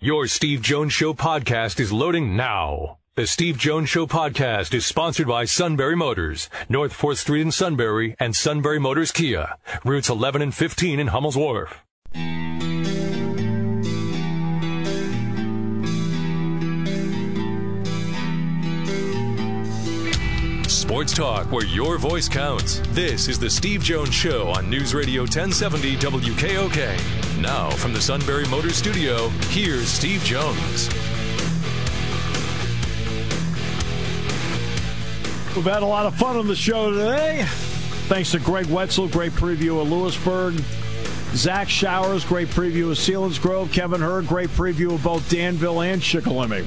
Your Steve Jones Show podcast is loading now. The Steve Jones Show podcast is sponsored by Sunbury Motors, North 4th Street in Sunbury, and Sunbury Motors Kia, routes 11 and 15 in Hummel's Wharf. Sports talk where your voice counts. This is the Steve Jones Show on News Radio 1070 WKOK. Now from the Sunbury Motors Studio, here's Steve Jones. We've had a lot of fun on the show today. Thanks to Greg Wetzel, great preview of Lewisburg. Zach Showers, great preview of Selinsgrove. Kevin Hurd, great preview of both Danville and Shikellamy.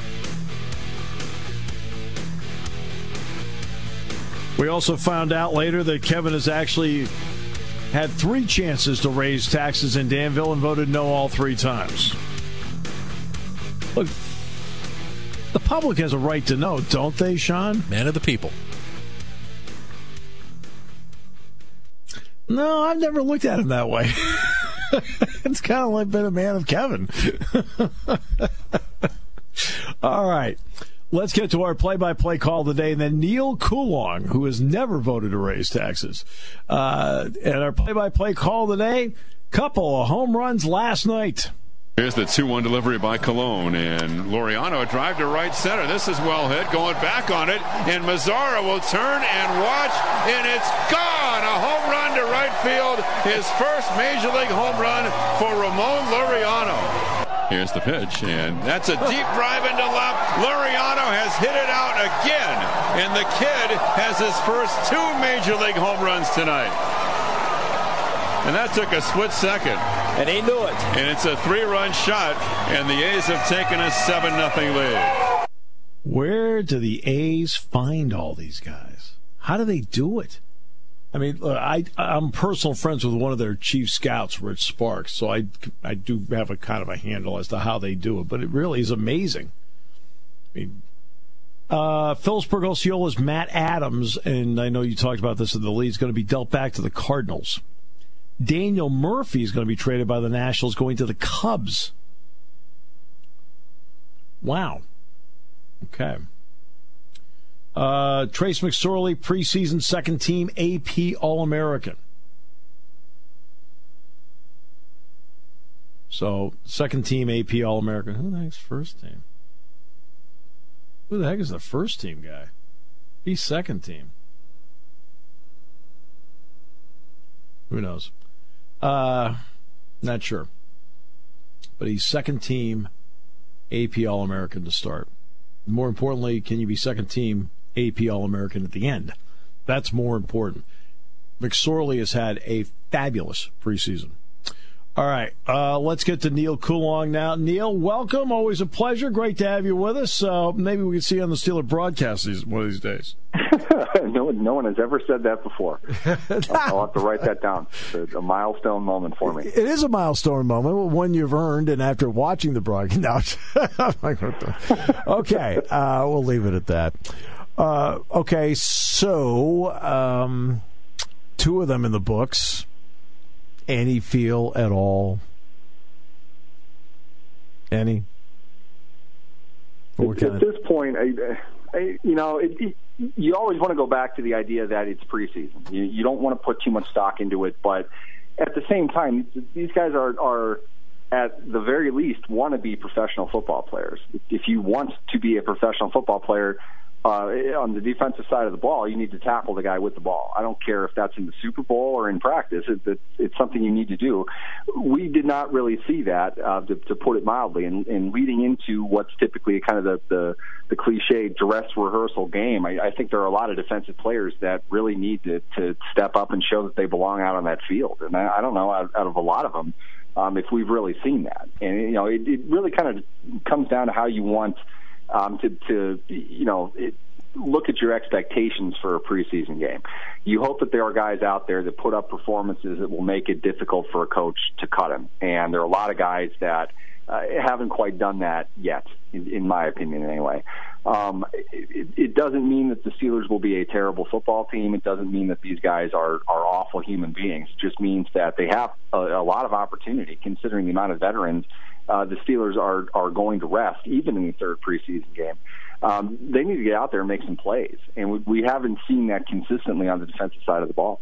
We also found out later that Kevin has actually had 3 chances to raise taxes in Danville and voted no all 3 times. Look, the public has a right to know, don't they, Sean? Man of the people. No, I've never looked at him that way. It's kind of like been a man of Kevin. All right. Let's get to our play-by-play call of the day, and then Neil Coulong, who has never voted to raise taxes. And our play-by-play call of the day, couple of home runs last night. Here's the 2-1 delivery by Colon, and Laureano a drive to right center. This is well hit, going back on it, and Mazzara will turn and watch, and it's gone! A home run to right field, his first Major League home run for Ramon Laureano. Here's the pitch, and that's a deep drive into left. Laureano has hit it out again, and the kid has his first 2 Major League home runs tonight. And that took a split second. And he knew it. And it's a 3-run shot, and the A's have taken a 7-0 lead. Where do the A's find all these guys? How do they do it? I mean, I'm personal friends with one of their chief scouts, Rich Sparks, so I do have a kind of a handle as to how they do it, but it really is amazing. I mean, Phillipsburg Osceola's Matt Adams, and I know you talked about this in the lead, is going to be dealt back to the Cardinals. Daniel Murphy is going to be traded by the Nationals, going to the Cubs. Wow. Okay. Trace McSorley, preseason second team AP All-American. So, second team AP All-American. Who the heck's first team? Who the heck is the first team guy? He's second team. Who knows? Not sure. But he's second team AP All-American to start. More importantly, can you be second team AP All-American at the end? That's more important. McSorley has had a fabulous preseason. All right, let's get to Neil Coulong now. Neil, welcome. Always a pleasure. Great to have you with us. Maybe we can see you on the Steeler broadcast one of these days. No one has ever said that before. I'll have to write that down. It's a milestone moment for me. It is a milestone moment, one you've earned, and after watching the broadcast. Okay, we'll leave it at that. Okay, so 2 of them in the books. Any feel at all? Any? At this point, you always want to go back to the idea that it's preseason. You don't want to put too much stock into it, but at the same time, these guys are at the very least want to be professional football players. If you want to be a professional football player, on the defensive side of the ball, you need to tackle the guy with the ball. I don't care if that's in the Super Bowl or in practice. It's something you need to do. We did not really see that, to put it mildly, and leading into what's typically kind of the cliche dress rehearsal game. I think there are a lot of defensive players that really need to step up and show that they belong out on that field. And I don't know, out of a lot of them, if we've really seen that. And, it really kind of comes down to how you want to look at your expectations for a preseason game. You hope that there are guys out there that put up performances that will make it difficult for a coach to cut him. And there are a lot of guys that haven't quite done that yet, in my opinion anyway. It doesn't mean that the Steelers will be a terrible football team. It doesn't mean that these guys are awful human beings. It just means that they have a lot of opportunity, considering the amount of veterans the Steelers are going to rest, even in the third preseason game. They need to get out there and make some plays, and we haven't seen that consistently on the defensive side of the ball.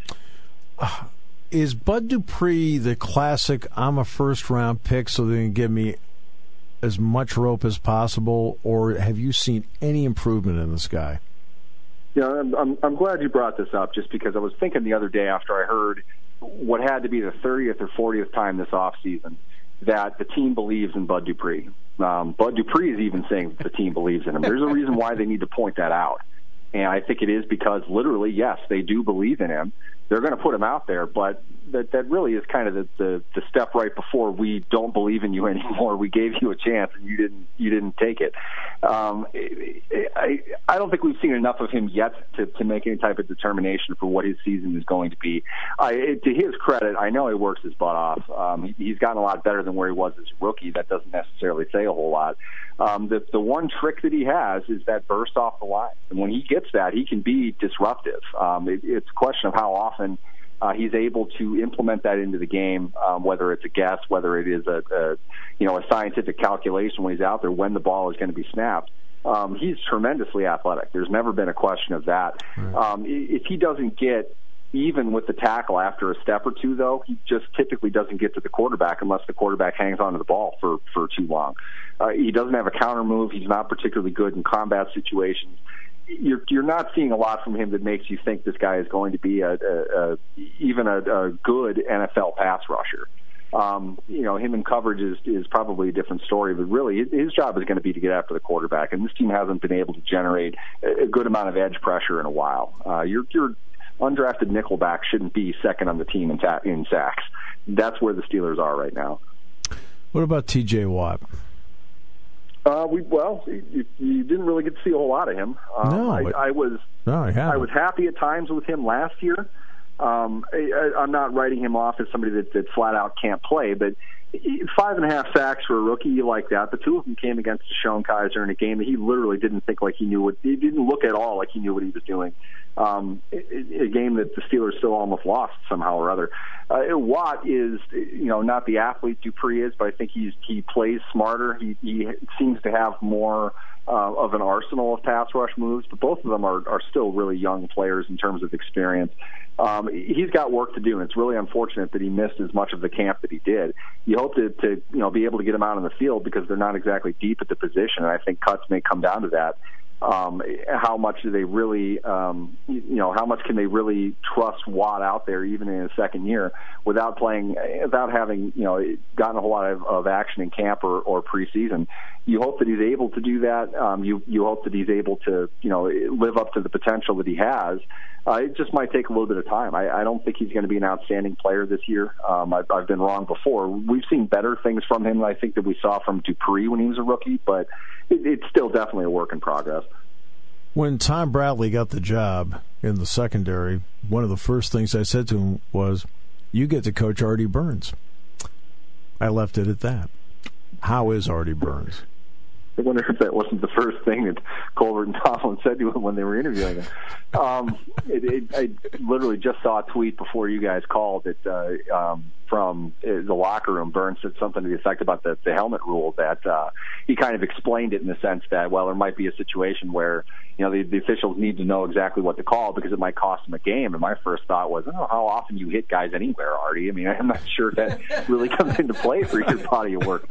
Is Bud Dupree the classic, I'm a first-round pick, so they can give me as much rope as possible, or have you seen any improvement in this guy? Yeah, I'm glad you brought this up, just because I was thinking the other day after I heard what had to be the 30th or 40th time this offseason that the team believes in Bud Dupree. Bud Dupree is even saying the team believes in him. There's a reason why they need to point that out. And I think it is because literally, yes, they do believe in him. They're going to put him out there, but that really is kind of the step right before we don't believe in you anymore. We gave you a chance and you didn't take it. I don't think we've seen enough of him yet to make any type of determination for what his season is going to be. To his credit, I know he works his butt off. He's gotten a lot better than where he was as a rookie. That doesn't necessarily say a whole lot. The one trick that he has is that burst off the line, and when he gets that, he can be disruptive. It's a question of how often he's able to implement that into the game, whether it's a guess, whether it is a scientific calculation when he's out there when the ball is going to be snapped. He's tremendously athletic. There's never been a question of that. Right. If he doesn't get even with the tackle after a step or two, though, he just typically doesn't get to the quarterback unless the quarterback hangs onto the ball for too long. He doesn't have a counter move. He's not particularly good in combat situations. You're not seeing a lot from him that makes you think this guy is going to be even a good NFL pass rusher. Him in coverage is probably a different story, but really his job is going to be to get after the quarterback, and this team hasn't been able to generate a good amount of edge pressure in a while. Your undrafted nickelback shouldn't be second on the team in sacks. That's where the Steelers are right now. What about T.J. Watt? You didn't really get to see a whole lot of him. I was happy at times with him last year. I'm not writing him off as somebody that flat out can't play, but 5.5 sacks for a rookie, you like that. The two of them came against Deshaun Kaiser in a game that he literally didn't think like he knew he didn't look at all like he knew what he was doing. A game that the Steelers still almost lost somehow or other. Watt is, not the athlete Dupree is, but I think he plays smarter. He seems to have more of an arsenal of pass rush moves, but both of them are still really young players in terms of experience. He's got work to do, and it's really unfortunate that he missed as much of the camp that he did. You hope to be able to get him out on the field because they're not exactly deep at the position, and I think cuts may come down to that. How much do they really, how much can they really trust Watt out there even in his second year without having, gotten a whole lot of action in camp or preseason? You hope that he's able to do that. You hope that he's able to, live up to the potential that he has. It just might take a little bit of time. I don't think he's going to be an outstanding player this year. I've been wrong before. We've seen better things from him, I think, that we saw from Dupree when he was a rookie, but it's still definitely a work in progress. When Tom Bradley got the job in the secondary, one of the first things I said to him was, you get to coach Artie Burns. I left it at that. How is Artie Burns? I wonder if that wasn't the first thing that Colbert and Tomlin said to him when they were interviewing him. I literally just saw a tweet before you guys called it from the locker room. Burns said something to the effect about the helmet rule, that he kind of explained it in the sense that, well, there might be a situation where the officials need to know exactly what to call because it might cost them a game. And my first thought was, how often you hit guys anywhere, Artie? I mean, I'm not sure that really comes into play for your body of work.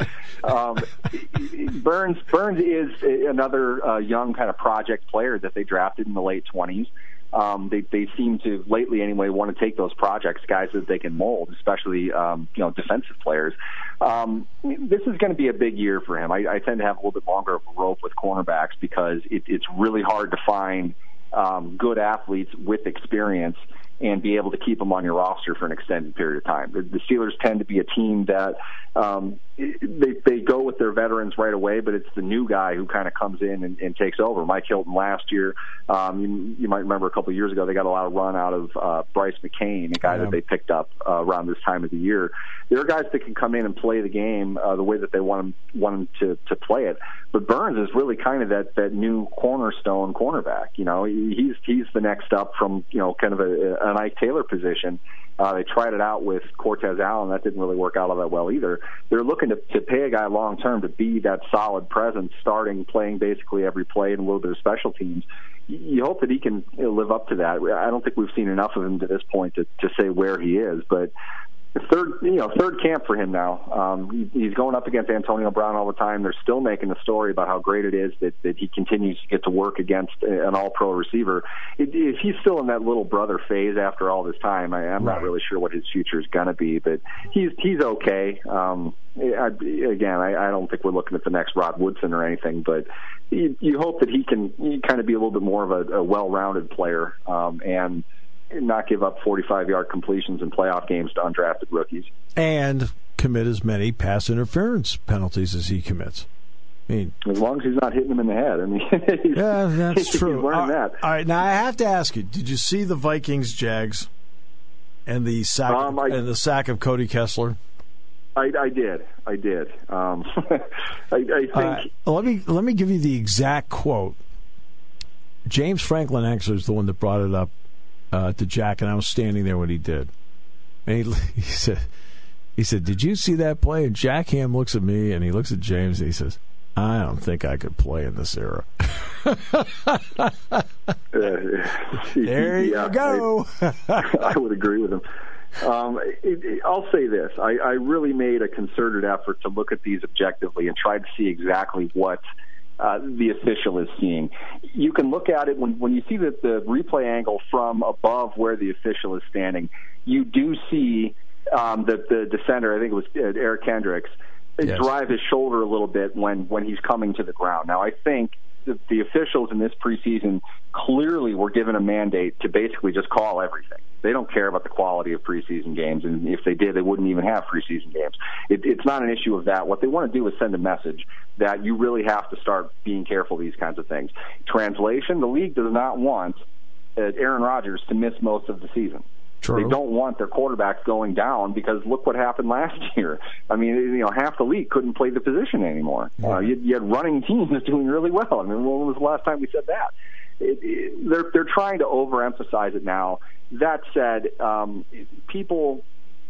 Burns is another young kind of project player that they drafted in the late 20s. They seem to, lately anyway, want to take those projects, guys that they can mold, especially defensive players. This is going to be a big year for him. I tend to have a little bit longer of a rope with cornerbacks because it's really hard to find good athletes with experience and be able to keep them on your roster for an extended period of time. The Steelers tend to be a team that they go with their veterans right away, but it's the new guy who kind of comes in and takes over. Mike Hilton last year, you might remember a couple of years ago, they got a lot of run out of Bryce McCain, a guy that they picked up around this time of the year. There are guys that can come in and play the game the way that they want him to play it. But Burns is really kind of that new cornerstone cornerback. He's the next up from kind of an Ike Taylor position, They tried it out with Cortez Allen. That didn't really work out all that well either. They're looking to pay a guy long-term to be that solid presence, starting, playing basically every play and a little bit of special teams. You hope that he can live up to that. I don't think we've seen enough of him to this point to say where he is, but third camp for him now. He's going up against Antonio Brown all the time. They're still making the story about how great it is that he continues to get to work against an all-pro receiver. If he's still in that little brother phase after all this time, I'm not really sure what his future is going to be, but he's okay. I don't think we're looking at the next Rod Woodson or anything, but you hope that he can kind of be a little bit more of a well-rounded player and not give up 45-yard completions in playoff games to undrafted rookies. And commit as many pass interference penalties as he commits. I mean, as long as he's not hitting them in the head. I mean, yeah, that's true. He's learned that. All right, now I have to ask you: did you see the Vikings-Jags and the sack of Cody Kessler? I did. I think. Let me give you the exact quote. James Franklin Exler is the one that brought it up to Jack, and I was standing there when he did. And he said, "Did you see that play?" And Jack Ham looks at me, and he looks at James, and he says, "I don't think I could play in this era." There you go. I would agree with him. I'll say this. I really made a concerted effort to look at these objectively and try to see exactly what the official is seeing. You can look at it when you see the replay angle from above where the official is standing. You do see the defender, I think it was Eric Kendricks, drive his shoulder a little bit when he's coming to the ground. Now, I think the officials in this preseason clearly were given a mandate to basically just call everything. They don't care about the quality of preseason games, and if they did, they wouldn't even have preseason games. It's not an issue of that. What they want to do is send a message that you really have to start being careful of these kinds of things. Translation, the league does not want Aaron Rodgers to miss most of the season. True. They don't want their quarterbacks going down because look what happened last year. I mean, half the league couldn't play the position anymore. You had running teams doing really well. I mean, when was the last time we said that? They're trying to overemphasize it now. That said, people,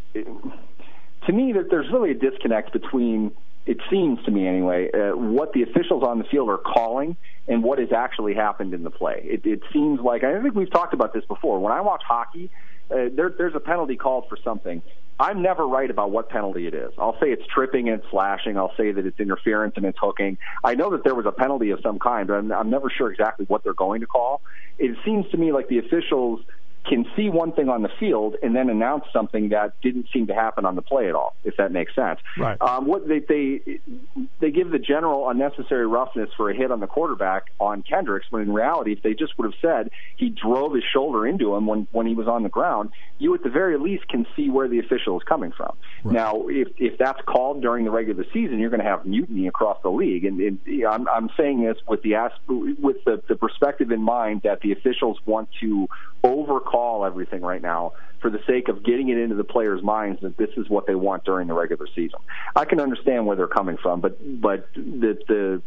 to me, that there's really a disconnect between, it seems to me anyway, what the officials on the field are calling and what has actually happened in the play. It seems like, I think we've talked about this before, when I watch hockey, there's a penalty called for something. I'm never right about what penalty it is. I'll say it's tripping and it's slashing. I'll say that it's interference and it's hooking. I know that there was a penalty of some kind, but I'm never sure exactly what they're going to call. It seems to me like the officials can see one thing on the field and then announce something that didn't seem to happen on the play at all, if that makes sense. Right. What they give the general unnecessary roughness for a hit on the quarterback on Kendricks, when in reality, if they just would have said he drove his shoulder into him when he was on the ground, you at the very least can see where the official is coming from. Right. Now, if that's called during the regular season, you're going to have mutiny across the league. And I'm saying this with the perspective in mind that the officials want to overcall everything right now for the sake of getting it into the players' minds that this is what they want during the regular season. I can understand where they're coming from, but the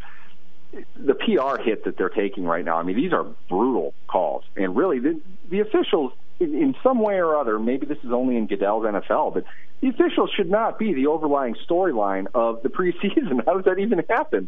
PR hit that they're taking right now, I mean, these are brutal calls. And really, the officials, in some way or other, maybe this is only in Goodell's NFL, but the officials should not be the overlying storyline of the preseason. How does that even happen?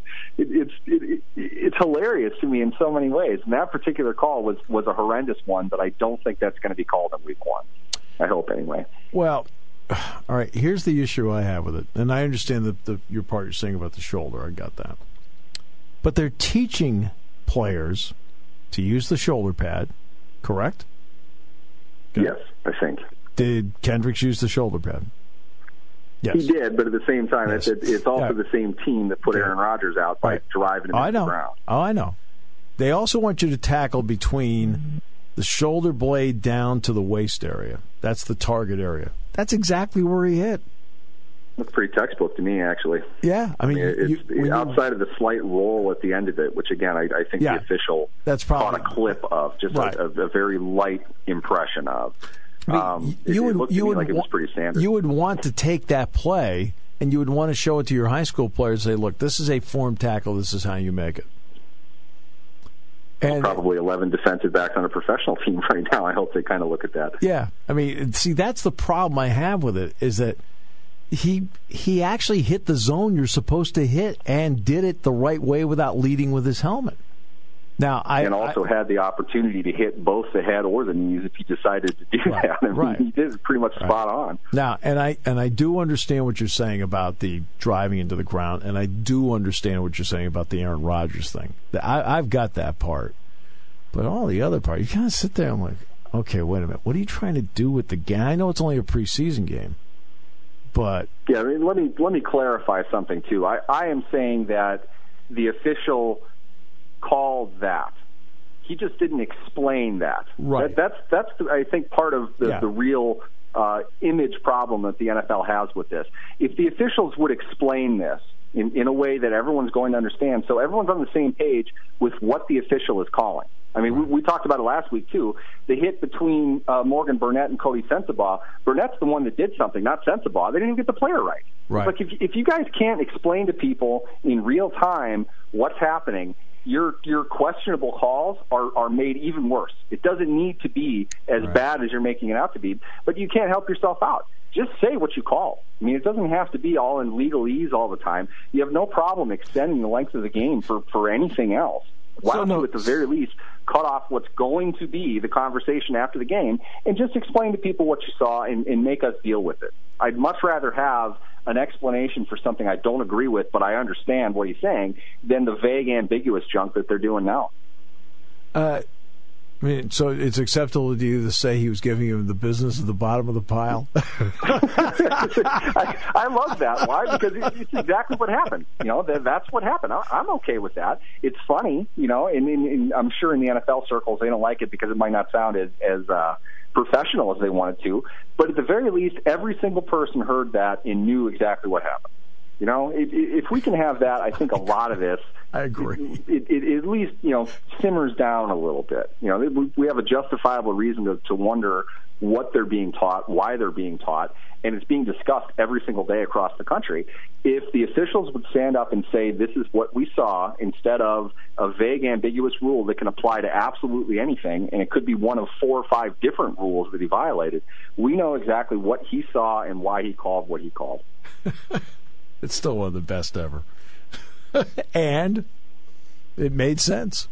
It's hilarious to me in so many ways. And that particular call was a horrendous one, but I don't think that's going to be called in week one. I hope, anyway. Well, all right, here's the issue I have with it. And I understand your part you're saying about the shoulder. I got that. But they're teaching players to use the shoulder pad, correct? Good. Yes, I think. Did Kendricks use the shoulder pad? Yes. He did, but at the same time, yes. It's also the same team that put Aaron Rodgers out by driving him into the ground. Oh, I know. They also want you to tackle between the shoulder blade down to the waist area. That's the target area. That's exactly where he hit. That's pretty textbook to me, actually. Yeah, I mean, it's outside of the slight roll at the end of it, which again, I think the official caught a clip of, just a very light impression of. I mean, it looked to me like it was pretty standard. You would want to take that play, and you would want to show it to your high school players and say, look, this is a form tackle, this is how you make it. And probably 11 defensive backs on a professional team right now. I hope they kind of look at that. Yeah. I mean, see, that's the problem I have with it, is that he actually hit the zone you're supposed to hit and did it the right way without leading with his helmet. Now, and also had the opportunity to hit both the head or the knees if he decided to do that. I mean, he did it pretty much spot on. Now, and I do understand what you're saying about the driving into the ground, and I do understand what you're saying about the Aaron Rodgers thing. I've got that part. But all the other part, you kind of sit there and I'm like, okay, wait a minute. What are you trying to do with the game? I know it's only a preseason game, but... Yeah, I mean, let me clarify something, too. I am saying that the official called that. He just didn't explain that. Right. That's I think, part of the real image problem that the NFL has with this. If the officials would explain this in a way that everyone's going to understand, so everyone's on the same page with what the official is calling. I mean, we talked about it last week, too. The hit between Morgan Burnett and Cody Sensabaugh, Burnett's the one that did something, not Sensabaugh. They didn't even get the player right. Like, if you guys can't explain to people in real time what's happening, your questionable calls are made even worse. It doesn't need to be as bad as you're making it out to be, but you can't help yourself out. Just say what you call. I mean, it doesn't have to be all in legalese all the time. You have no problem extending the length of the game for anything else. Why don't you, at the very least, cut off what's going to be the conversation after the game and just explain to people what you saw and make us deal with it? I'd much rather have an explanation for something I don't agree with, but I understand what he's saying, than the vague, ambiguous junk that they're doing now. I mean, so it's acceptable to you to say he was giving him the business at the bottom of the pile? I love that. Why? Because it's exactly what happened. You know, that's what happened. I'm okay with that. It's funny, you know, and I'm sure in the NFL circles they don't like it because it might not sound as professional as they wanted to. But at the very least, every single person heard that and knew exactly what happened. You know, if we can have that, I think a lot of this, I agree. It at least, you know, simmers down a little bit. You know, we have a justifiable reason to wonder what they're being taught, why they're being taught, and it's being discussed every single day across the country. If the officials would stand up and say, this is what we saw, instead of a vague, ambiguous rule that can apply to absolutely anything, and it could be one of 4 or 5 different rules that he violated, we know exactly what he saw and why he called what he called. It's still one of the best ever. And it made sense.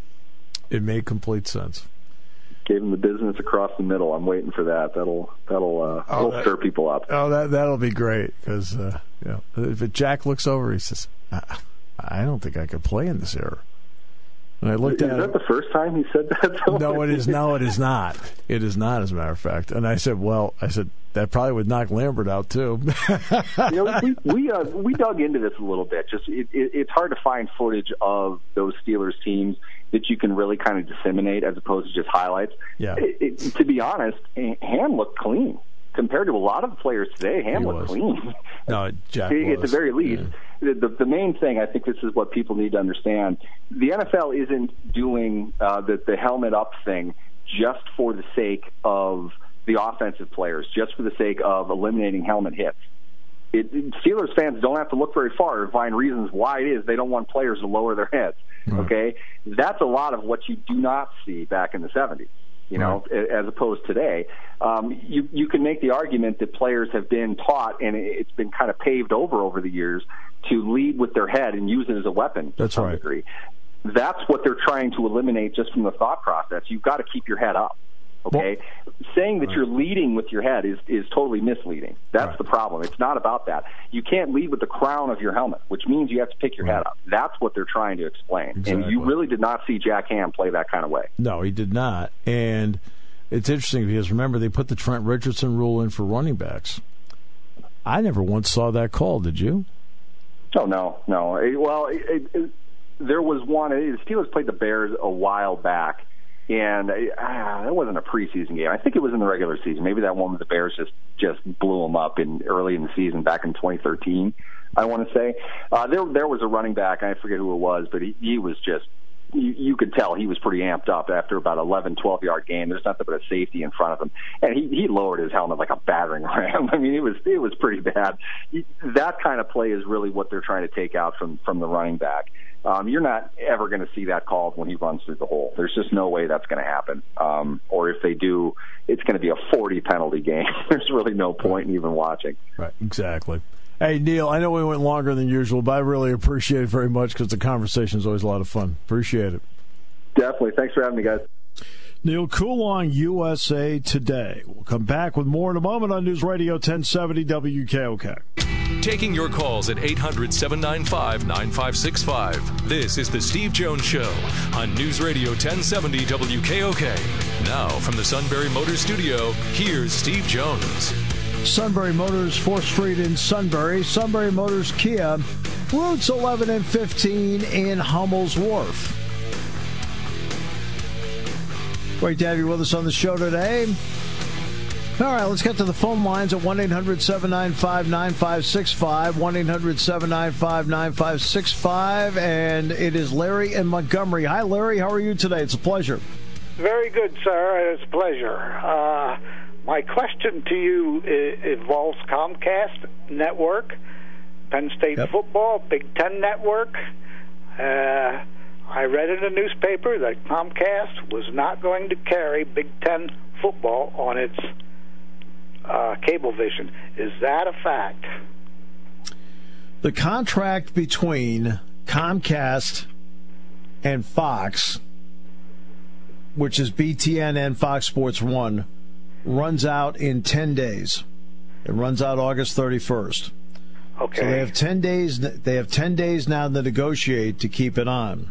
It made complete sense. Gave him the business across the middle. I'm waiting for that. That'll stir people up. Oh, that'll be great because if Jack looks over, he says, "I don't think I could play in this era." And I looked at Is that the first time he said that? No, it is. No, it is not. It is not, as a matter of fact. And I said, that probably would knock Lambert out too. You know, we dug into this a little bit. Just it's hard to find footage of those Steelers teams that you can really kind of disseminate as opposed to just highlights. Yeah. To be honest, Ham looked clean compared to a lot of the players today. Ham looked clean. No, Jack at the very least. Yeah. The main thing, I think this is what people need to understand. The NFL isn't doing the helmet up thing just for the sake of the offensive players, just for the sake of eliminating helmet hits. Steelers fans don't have to look very far to find reasons why it is they don't want players to lower their heads. Okay? That's a lot of what you do not see back in the 70s. You know, as opposed to today. You can make the argument that players have been taught, and it's been kind of paved over the years, to lead with their head and use it as a weapon to some degree. That's what they're trying to eliminate just from the thought process. You've got to keep your head up. Okay? Saying that you're leading with your head is totally misleading. That's the problem. It's not about that. You can't lead with the crown of your helmet, which means you have to pick your head up. That's what they're trying to explain. Exactly. And you really did not see Jack Ham play that kind of way. No, he did not. And it's interesting because, remember, they put the Trent Richardson rule in for running backs. I never once saw that call. Did you? Oh, no. Well, there was one. The Steelers played the Bears a while back. And it wasn't a preseason game. I think it was in the regular season. Maybe that one with the Bears just blew them up early in the season back in 2013, I want to say. There was a running back, I forget who it was, but he was just you could tell he was pretty amped up after about 11, 12-yard game. There's nothing but a safety in front of him, and he lowered his helmet like a battering ram. I mean, it was pretty bad. That kind of play is really what they're trying to take out from the running back. You're not ever going to see that called when he runs through the hole. There's just no way that's going to happen. Or if they do, it's going to be a 40 penalty game. There's really no point in even watching. Right, exactly. Hey, Neil, I know we went longer than usual, but I really appreciate it very much because the conversation is always a lot of fun. Appreciate it. Definitely. Thanks for having me, guys. Neil Coulon, USA Today. We'll come back with more in a moment on News Radio 1070 WKOK. Taking your calls at 800-795-9565. This is the Steve Jones Show on News Radio 1070 WKOK. Now from the Sunbury Motors Studio, here's Steve Jones. Sunbury Motors, 4th Street in Sunbury. Sunbury Motors Kia, routes 11 and 15 in Hummel's Wharf. Great to have you with us on the show today. All right, let's get to the phone lines at 1-800-795-9565, 1-800-795-9565, and it is Larry in Montgomery. Hi, Larry. How are you today? It's a pleasure. Very good, sir. It's a pleasure. My question to you involves Comcast Network, Penn State Football, Big Ten Network. I read in the newspaper that Comcast was not going to carry Big Ten football on its Cablevision. Is that a fact? The contract between Comcast and Fox, which is BTN and Fox Sports 1, runs out in 10 days. It runs out August 31st. Okay. So they have 10 days. They have 10 days now to negotiate to keep it on.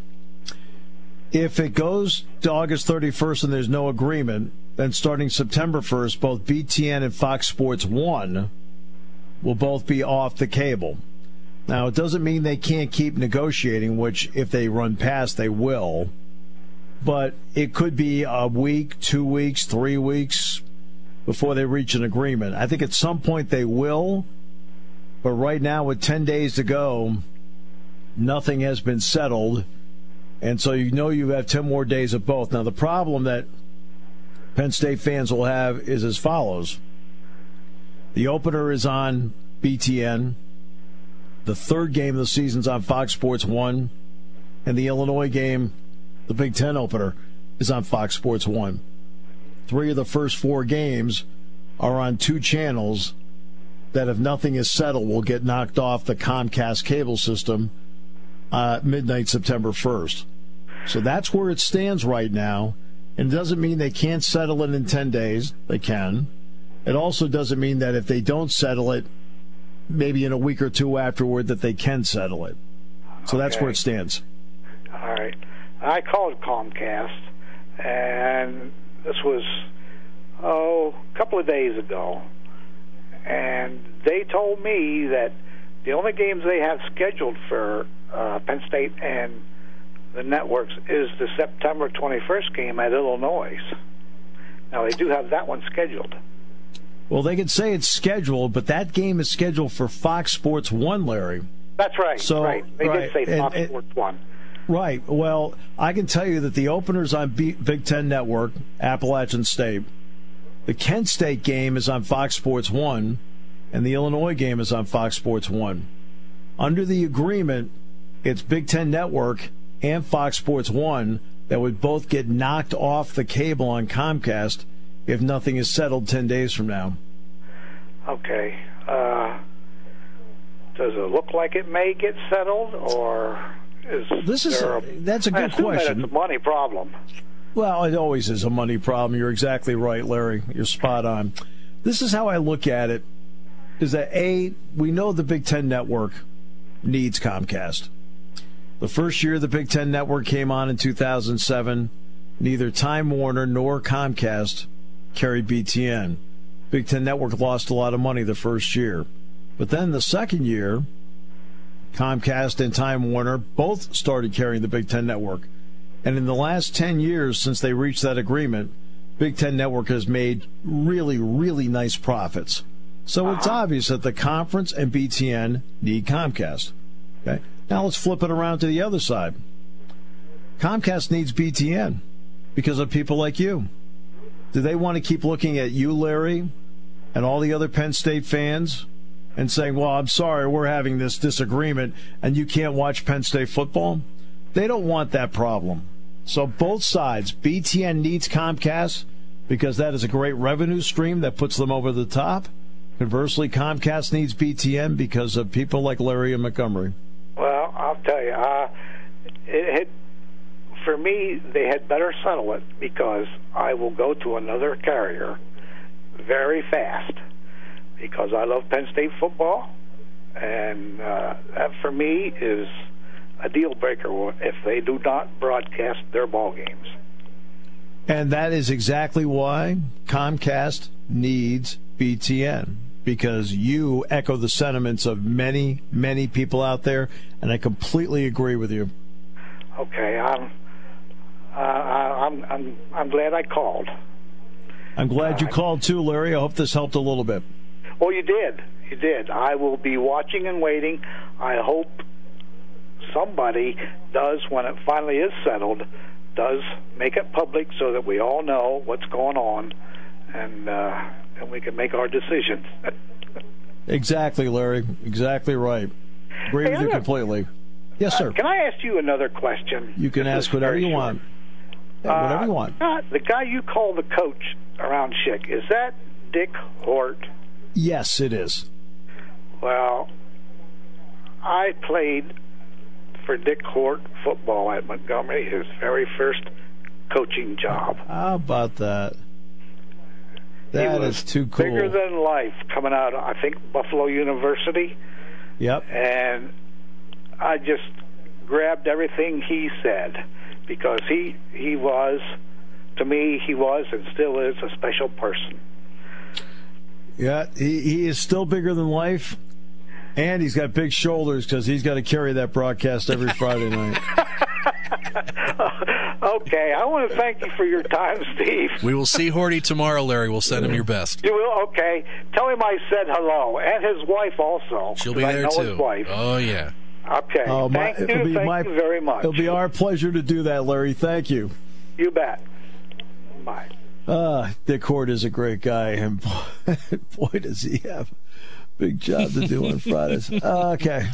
If it goes to August 31st and there's no agreement, then starting September 1st, both BTN and Fox Sports 1 will both be off the cable. Now, it doesn't mean they can't keep negotiating, which if they run past, they will. But it could be a week, 2 weeks, 3 weeks before they reach an agreement. I think at some point they will. But right now, with 10 days to go, nothing has been settled. And so you have 10 more days of both. Now, the problem that Penn State fans will have is as follows. The opener is on BTN. The third game of the season's on Fox Sports 1. And the Illinois game, the Big Ten opener, is on Fox Sports 1. 3 of the first 4 games are on 2 channels that, if nothing is settled, will get knocked off the Comcast cable system midnight September 1st. So that's where it stands right now. And it doesn't mean they can't settle it in 10 days. They can. It also doesn't mean that if they don't settle it, maybe in a week or 2 afterward, that they can settle it. So that's where it stands. All right. I called Comcast, and this was, a couple of days ago. And they told me that the only games they have scheduled for Penn State and the networks is the September 21st game at Illinois. Now, they do have that one scheduled. Well, they can say it's scheduled, but that game is scheduled for Fox Sports 1, Larry. That's right. So, right. They did say Fox Sports 1. Right. Well, I can tell you that the opener's on Big Ten Network, Appalachian State. The Kent State game is on Fox Sports 1, and the Illinois game is on Fox Sports 1. Under the agreement, it's Big Ten Network and Fox Sports 1 that would both get knocked off the cable on Comcast if nothing is settled 10 days from now. Okay. Does it look like it may get settled, or that's a good question. It's a money problem. Well, it always is a money problem. You're exactly right, Larry. You're spot on. This is how I look at it, is that, A, we know the Big Ten Network needs Comcast. The first year the Big Ten Network came on in 2007, neither Time Warner nor Comcast carried BTN. Big Ten Network lost a lot of money the first year. But then the second year, Comcast and Time Warner both started carrying the Big Ten Network. And in the last 10 years since they reached that agreement, Big Ten Network has made really, really nice profits. So it's obvious that the conference and BTN need Comcast. Okay. Now let's flip it around to the other side. Comcast needs BTN because of people like you. Do they want to keep looking at you, Larry, and all the other Penn State fans and saying, well, I'm sorry, we're having this disagreement and you can't watch Penn State football? They don't want that problem. So both sides, BTN needs Comcast because that is a great revenue stream that puts them over the top. Conversely, Comcast needs BTN because of people like Larry and Montgomery. Well, I'll tell you, for me, they had better settle it because I will go to another carrier very fast because I love Penn State football, and that for me is a deal breaker if they do not broadcast their ball games. And that is exactly why Comcast needs BTN, because you echo the sentiments of many, many people out there, and I completely agree with you. Okay, I'm glad I called. I'm glad you called too, Larry. I hope this helped a little bit. Well, you did. You did. I will be watching and waiting. I hope somebody does, when it finally is settled, does make it public so that we all know what's going on, and we can make our decisions. Exactly, Larry. Exactly right. Agree with you completely. Yes, sir. Can I ask you another question? You can ask whatever you want. Yeah, whatever you want. The guy you call the coach around Schick, is that Dick Hort? Yes, it is. Well, I played for Dick Hort football at Montgomery, his very first coaching job. How about that? That is too cool. Bigger than life, coming out of, I think, Buffalo University. Yep. And I just grabbed everything he said because he was, to me, he was and still is a special person. Yeah, he is still bigger than life, and he's got big shoulders because he's got to carry that broadcast every Friday night. Okay, I want to thank you for your time, Steve. We will see Horty tomorrow, Larry. We'll send him your best. You will? Okay. Tell him I said hello, and his wife also. She'll be there, too. His wife. Oh, yeah. Okay. Thank you very much. It'll be our pleasure to do that, Larry. Thank you. You bet. Bye. Dick Hort is a great guy, and boy, does he have a big job to do on Fridays. Okay.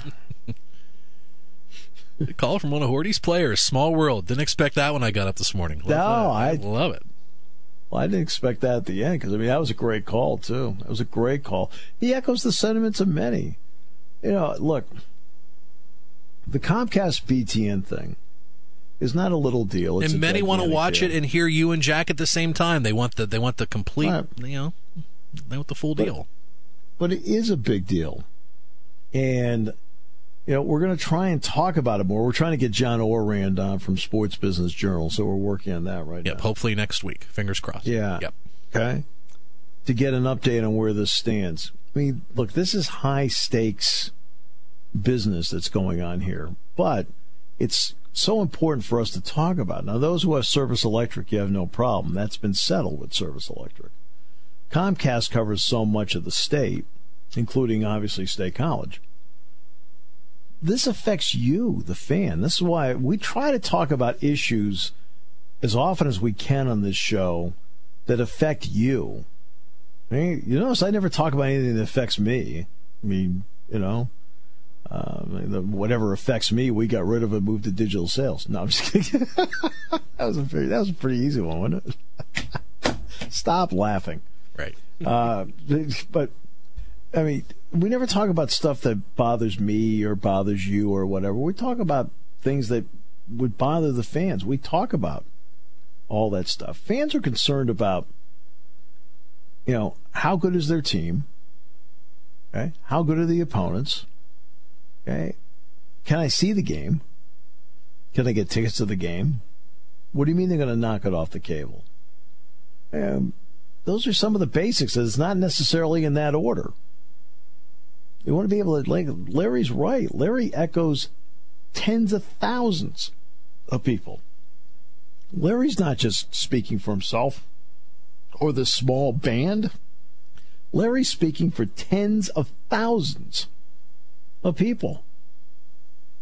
A call from one of Horty's players. Small world. Didn't expect that when I got up this morning. I love it. Well, I didn't expect that at the end because, that was a great call, too. That was a great call. He echoes the sentiments of many. Look, the Comcast BTN thing is not a little deal. And many want to watch it and hear you and Jack at the same time. They want the complete, they want the full deal. But it is a big deal. And, we're going to try and talk about it more. We're trying to get John Orand on from Sports Business Journal, so we're working on that right now. Yep, hopefully next week. Fingers crossed. Yeah. Yep. Okay. To get an update on where this stands. Look, this is high-stakes business that's going on here, but it's so important for us to talk about. Now, those who have Service Electric, you have no problem. That's been settled with Service Electric. Comcast covers so much of the state, including, obviously, State College. This affects you, the fan. This is why we try to talk about issues as often as we can on this show that affect you. You notice I never talk about anything that affects me. Whatever affects me, we got rid of and moved to digital sales. No, I'm just kidding. That was a pretty easy one, wasn't it? Stop laughing. Right. But, we never talk about stuff that bothers me or bothers you or whatever. We talk about things that would bother the fans. We talk about all that stuff. Fans are concerned about, how good is their team? Okay? How good are the opponents? Okay? Can I see the game? Can I get tickets to the game? What do you mean they're going to knock it off the cable? Those are some of the basics. It's not necessarily in that order. You want to be able to, Larry's right. Larry echoes tens of thousands of people. Larry's not just speaking for himself or this small band. Larry's speaking for tens of thousands of people.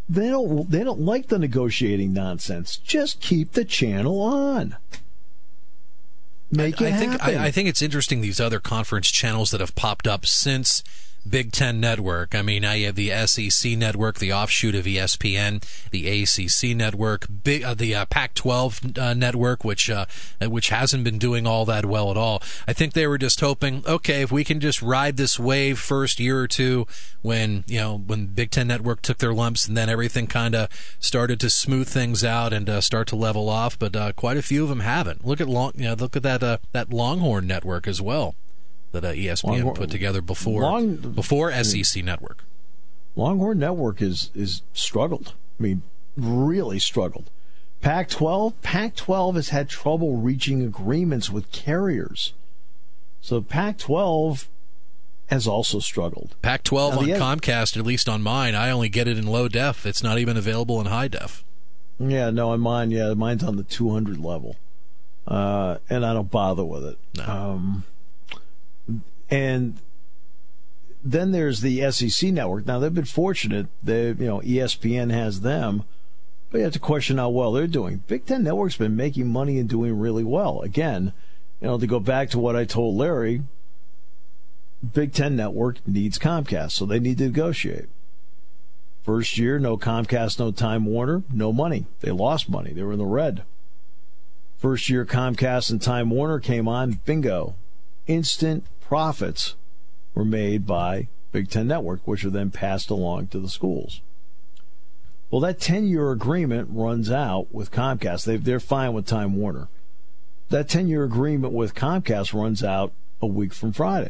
They don't like the negotiating nonsense. Just keep the channel on. Make it happen. I think it's interesting, these other conference channels that have popped up since Big Ten Network. I mean, now you have the SEC Network, the offshoot of ESPN, the ACC Network, the Pac-12 Network, which hasn't been doing all that well at all. I think they were just hoping, okay, if we can just ride this wave first year or two, when Big Ten Network took their lumps, and then everything kind of started to smooth things out and start to level off. But quite a few of them haven't. Look at that Longhorn Network as well, that ESPN put together before SEC Network. Longhorn Network is struggled. I mean, really struggled. Pac-12 has had trouble reaching agreements with carriers. So Pac-12 has also struggled. Pac-12 on Comcast, at least on mine, I only get it in low def. It's not even available in high def. Yeah, no, on mine, mine's on the 200 level. And I don't bother with it. No. And then there's the SEC Network. Now, they've been fortunate. ESPN has them. But you have to question how well they're doing. Big Ten Network's been making money and doing really well. Again, to go back to what I told Larry, Big Ten Network needs Comcast, so they need to negotiate. First year, no Comcast, no Time Warner, no money. They lost money. They were in the red. First year, Comcast and Time Warner came on, bingo. Instant profits were made by Big Ten Network, which are then passed along to the schools. Well, that 10-year agreement runs out with Comcast. They're fine with Time Warner. That 10-year agreement with Comcast runs out a week from Friday.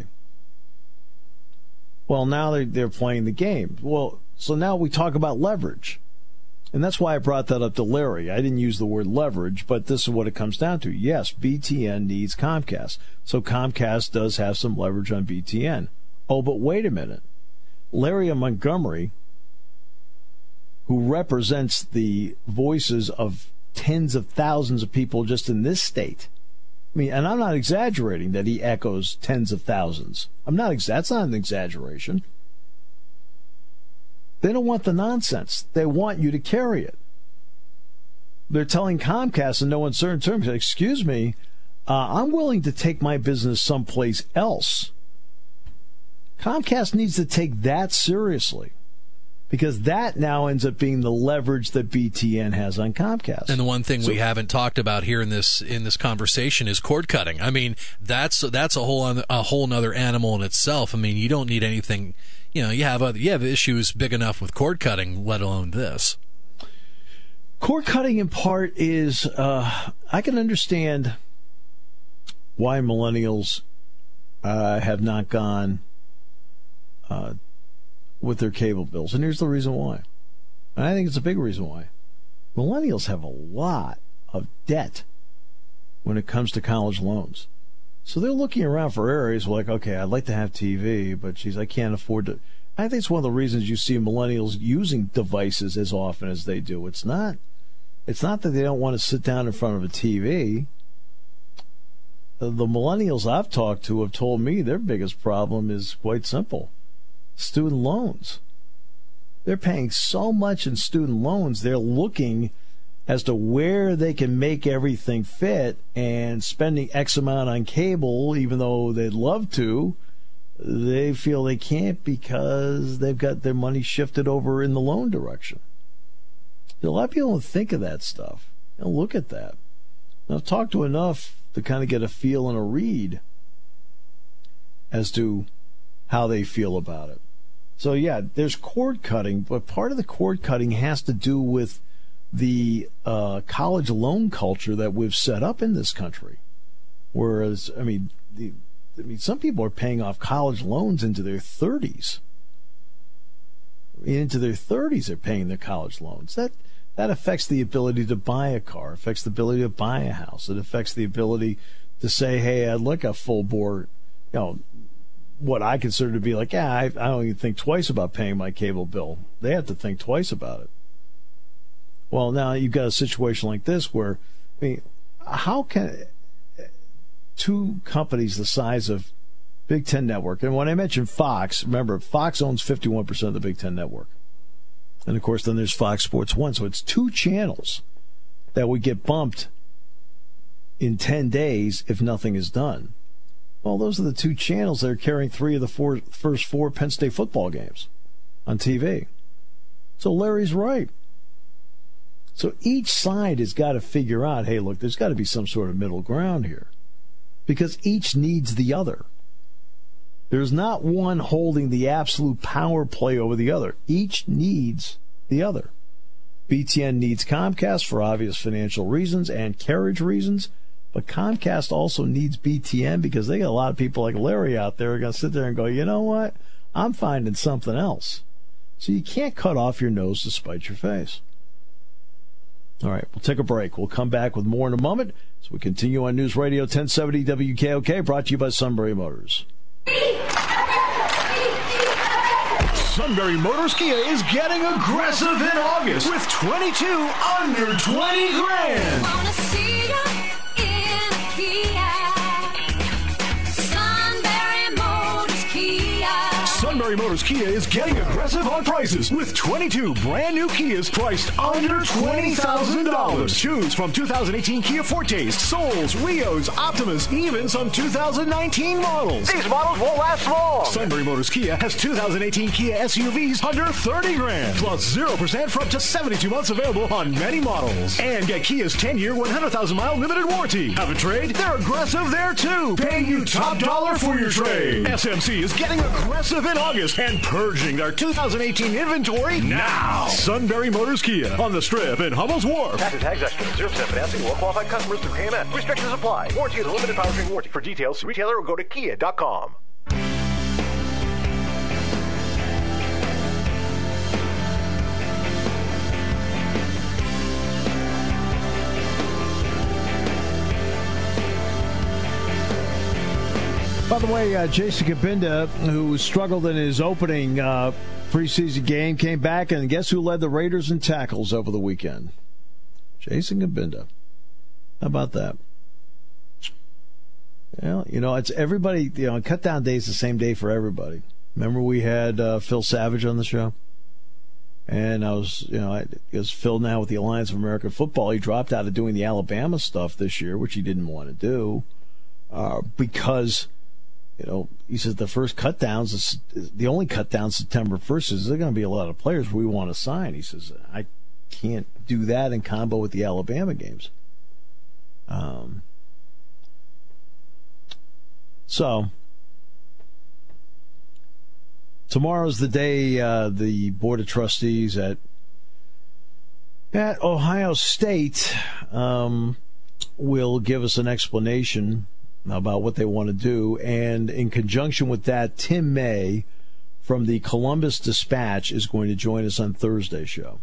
Well, now they're playing the game. Well, so now we talk about leverage. And that's why I brought that up to Larry. I didn't use the word leverage, but this is what it comes down to. Yes, BTN needs Comcast. So Comcast does have some leverage on BTN. Oh, but wait a minute. Larry Montgomery, who represents the voices of tens of thousands of people just in this state. I mean, and I'm not exaggerating that he echoes tens of thousands. That's not an exaggeration. They don't want the nonsense. They want you to carry it. They're telling Comcast in no uncertain terms, excuse me, I'm willing to take my business someplace else. Comcast needs to take that seriously, because that now ends up being the leverage that BTN has on Comcast. And the one thing we haven't talked about here in this conversation is cord cutting. I mean, that's a whole nother animal in itself. I mean, you don't need anything. You have issues big enough with cord cutting, let alone this. Cord cutting, in part, is I can understand why millennials have not gone with their cable bills, and here's the reason why. And I think it's a big reason why. Millennials have a lot of debt when it comes to college loans. So they're looking around for areas like, okay, I'd like to have TV, but I can't afford to. I think it's one of the reasons you see millennials using devices as often as they do. It's not that they don't want to sit down in front of a TV. The millennials I've talked to have told me their biggest problem is quite simple. Student loans. They're paying so much in student loans, they're looking as to where they can make everything fit, and spending X amount on cable, even though they'd love to, they feel they can't because they've got their money shifted over in the loan direction. A lot of people don't think of that stuff. Look at that. I've talked to enough to kind of get a feel and a read as to how they feel about it. So, yeah, there's cord cutting, but part of the cord cutting has to do with the college loan culture that we've set up in this country. Whereas, some people are paying off college loans into their 30s. Into their 30s, they're paying their college loans. That affects the ability to buy a car, affects the ability to buy a house. It affects the ability to say, hey, I'd like a full board, what I consider to be like, I don't even think twice about paying my cable bill. They have to think twice about it. Well, now you've got a situation like this where, how can two companies the size of Big Ten Network, and when I mentioned Fox, remember, Fox owns 51% of the Big Ten Network. And, of course, then there's Fox Sports 1. So it's 2 channels that would get bumped in 10 days if nothing is done. Well, those are the 2 channels that are carrying 3 of the first 4 Penn State football games on TV. So Larry's right. So each side has got to figure out, hey, look, there's got to be some sort of middle ground here, because each needs the other. There's not one holding the absolute power play over the other. Each needs the other. BTN needs Comcast for obvious financial reasons and carriage reasons, but Comcast also needs BTN because they got a lot of people like Larry out there who are going to sit there and go, you know what? I'm finding something else. So you can't cut off your nose to spite your face. All right, we'll take a break. We'll come back with more in a moment. So we continue on News Radio 1070 WKOK, brought to you by Sunbury Motors. Sunbury Motors Kia is getting aggressive in August with 22 under 20 grand. Wanna see ya in a Kia. Sunbury Motors Kia. Sunbury Motors Kia is getting aggressive on prices with 22 brand new Kias priced under $20,000. Choose from 2018 Kia Fortes, Souls, Rios, Optimas, even some 2019 models. These models won't last long. Sunbury Motors Kia has 2018 Kia SUVs under 30 grand, plus 0% for up to 72 months available on many models. And get Kia's 10-year, 100,000-mile limited warranty. Have a trade? They're aggressive there too. Paying you top dollar for your trade. SMC is getting aggressive in August and purging their 2018 inventory now. Sunbury Motors Kia on the Strip in Hummel's Wharf. Tax and tags extra. 0% financing. Well qualified customers through KMS. Restrictions apply. Warranty is a limited powertrain warranty. For details, retailer or go to kia.com. By the way, Jason Kabinda, who struggled in his opening preseason game, came back, and guess who led the Raiders in tackles over the weekend? Jason Kabinda. How about that? Well, it's everybody, cut down day is the same day for everybody. Remember we had Phil Savage on the show? And I was, because Phil now with the Alliance of American Football, he dropped out of doing the Alabama stuff this year, which he didn't want to do, because... he says the first cut downs, the only cut down September 1st is there are going to be a lot of players we want to sign. He says, I can't do that in combo with the Alabama games. So, tomorrow's the day the Board of Trustees at Ohio State will give us an explanation about what they want to do, and in conjunction with that, Tim May from the Columbus Dispatch is going to join us on Thursday's show.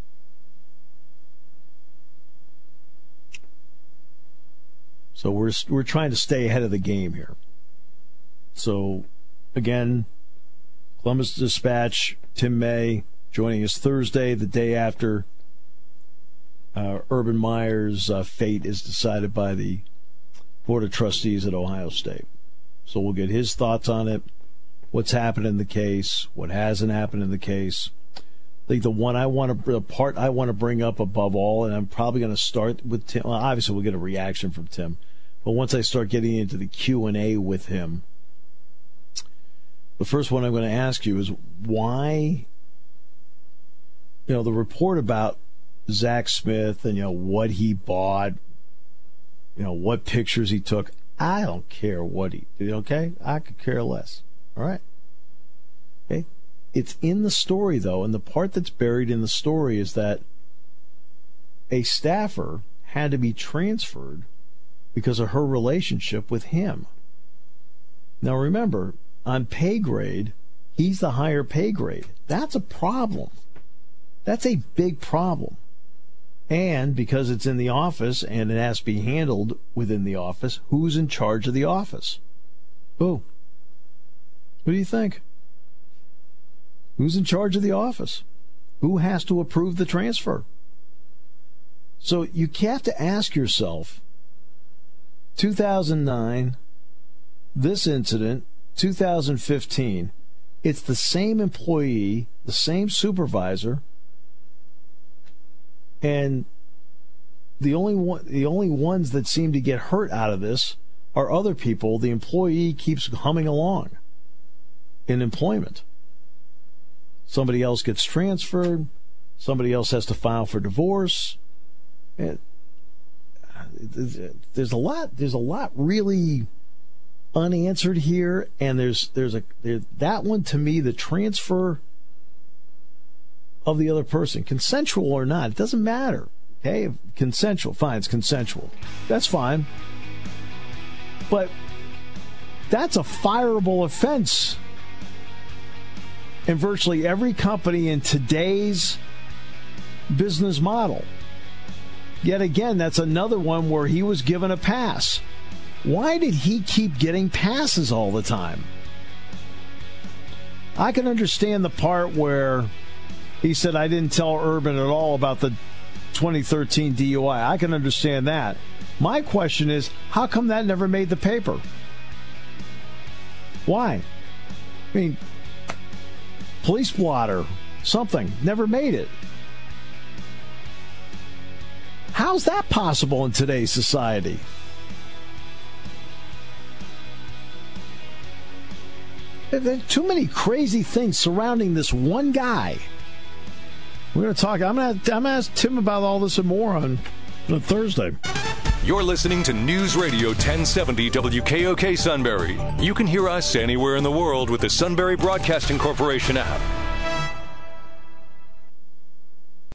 So we're trying to stay ahead of the game here. So again, Columbus Dispatch, Tim May joining us Thursday, the day after Urban Meyer's fate is decided by the Board of Trustees at Ohio State. So we'll get his thoughts on it, what's happened in the case, what hasn't happened in the case. I think the part I want to bring up above all, and I'm probably going to start with Tim. Well, obviously we'll get a reaction from Tim, but once I start getting into the Q&A with him, the first one I'm going to ask you is why, the report about Zach Smith and, what he bought, what pictures he took. I don't care what he did, okay? I could care less. All right? Okay? It's in the story, though, and the part that's buried in the story is that a staffer had to be transferred because of her relationship with him. Now, remember, on pay grade, he's the higher pay grade. That's a problem. That's a big problem. And because it's in the office and it has to be handled within the office, who's in charge of the office? Who? Who do you think? Who's in charge of the office? Who has to approve the transfer? So you have to ask yourself, 2009, this incident, 2015, it's the same employee, the same supervisor, And the only ones that seem to get hurt out of this are other people. The employee keeps humming along in employment. Somebody else gets transferred. Somebody else has to file for divorce. There's a lot really unanswered here, and there's that one to me, the transfer of the other person, consensual or not, it doesn't matter. Okay, consensual, fine, it's consensual. That's fine. But that's a fireable offense in virtually every company in today's business model. Yet again, that's another one where he was given a pass. Why did he keep getting passes all the time? I can understand the part where he said, I didn't tell Urban at all about the 2013 DUI. I can understand that. My question is, how come that never made the paper? Why? I mean, police blotter, something, never made it. How's that possible in today's society? There are too many crazy things surrounding this one guy. We're going to talk. I'm going to ask Tim about all this and more on Thursday. You're listening to News Radio 1070 WKOK Sunbury. You can hear us anywhere in the world with the Sunbury Broadcasting Corporation app.